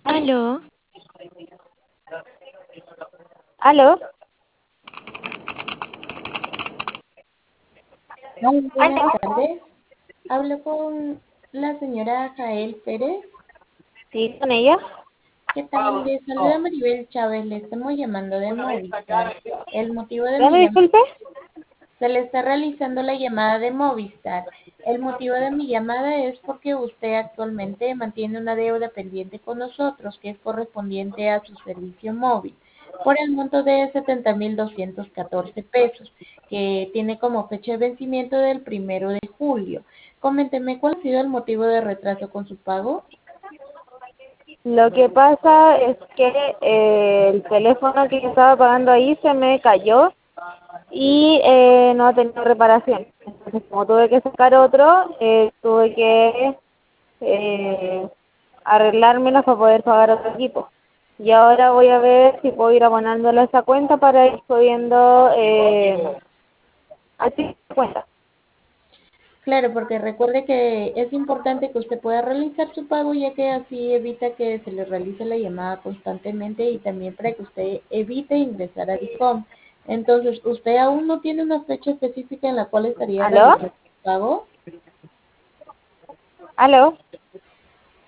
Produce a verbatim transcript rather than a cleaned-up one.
Aló. ¿Aló? Muy buenas ¿Aló? tardes. Hablo con la señora Jael Pérez. Sí, con ella. ¿Qué tal? Les saluda Maribel Chávez. Le estamos llamando de Movistar. El motivo de mi ¿Dónde, llamada disculpe? se le está realizando la llamada de Movistar. El motivo de mi llamada es porque usted actualmente mantiene una deuda pendiente con nosotros que es correspondiente a su servicio móvil por el monto de setenta mil doscientos catorce pesos que tiene como fecha de vencimiento del primero de julio. Coménteme cuál ha sido el motivo de retraso con su pago. Lo que pasa es que eh, el teléfono que yo estaba pagando ahí se me cayó y eh, no ha tenido reparación. Entonces, como tuve que sacar otro, eh, tuve que eh, arreglármelas para poder pagar otro equipo. Y ahora voy a ver si puedo ir abonándole a esa cuenta para ir pudiendo eh, así cuenta. Claro, porque recuerde que es importante que usted pueda realizar su pago, ya que así evita que se le realice la llamada constantemente y también para que usted evite ingresar a Dicom. Entonces, ¿usted aún no tiene una fecha específica en la cual estaría ¿Aló? realizando su pago? ¿Aló?